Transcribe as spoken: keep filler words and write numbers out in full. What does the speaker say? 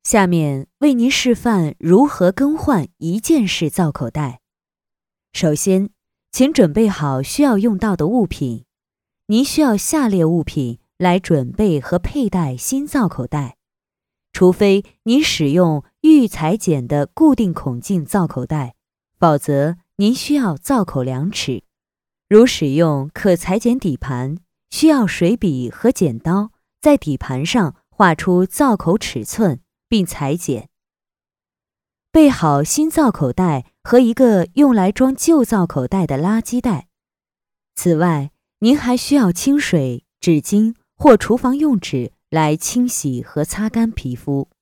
下面为您示范如何更换一件式造口袋。首先，请准备好需要用到的物品。您需要下列物品来准备和佩戴新造口袋，除非您使用预裁剪的固定孔径造口袋，否则您需要造口量尺。如使用可裁剪底盘，需要水笔和剪刀在底盘上画出造口尺寸并裁剪。备好新造口袋和一个用来装旧造口袋的垃圾袋。此外，您还需要清水、纸巾或厨房用纸来清洗和擦干皮肤。